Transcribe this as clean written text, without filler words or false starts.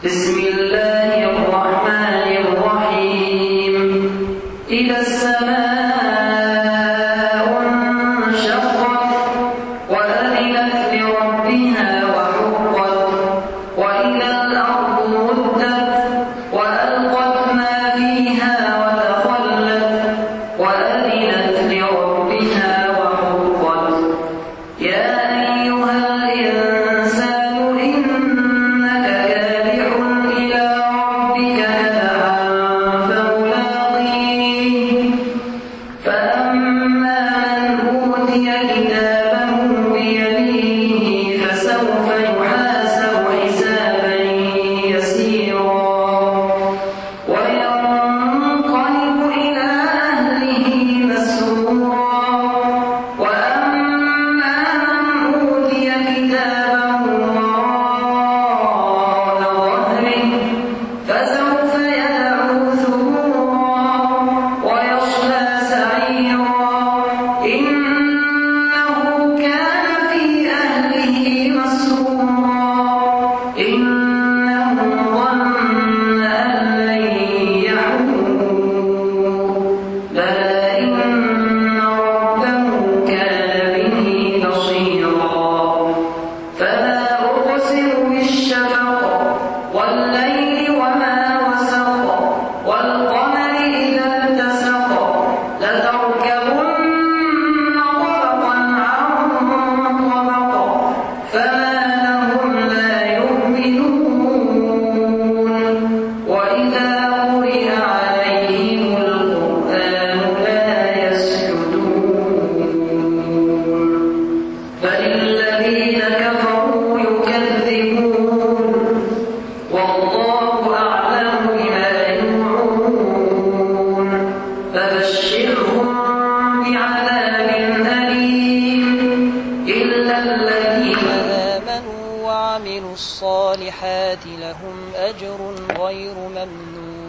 بسم الله الرحمن الرحيم. إذا السماء انشقت وأذنت لربها وحقت وإذا الأرض مدت وألقت ما فيها وتخلت وأذنت لربها وحقت. يا أيها الإنسان إنك كادح إلى ربك كدحا فملاقيه. فأما من أوتي كتابه بيمينه فسوف يحاسب حسابا يسيرا وينقلب إلى أهله مسرورا. وأما من أوتي كتابه وراء ظهره فسوف يدعو ثبورا ويصلى سعيرا. إنه كان في أهله مسرورا. إنه ظن أن لن يحور. بلى إن ربه كان به بصيرا. فلا أقسم بالشفق والليل وما وسق والقمر إذا اتسق لتركبن طبقا عن طبق فما لهم لا يؤمنون. وإذا قرئ عليهم القرآن لا يسجدون. بل الذين كفروا يكذبون والله أعلم بما يوعون. فبشرهم بعذاب أليم إلا الذين آمنوا وعملوا الصالحات لهم أجر غير ممنون.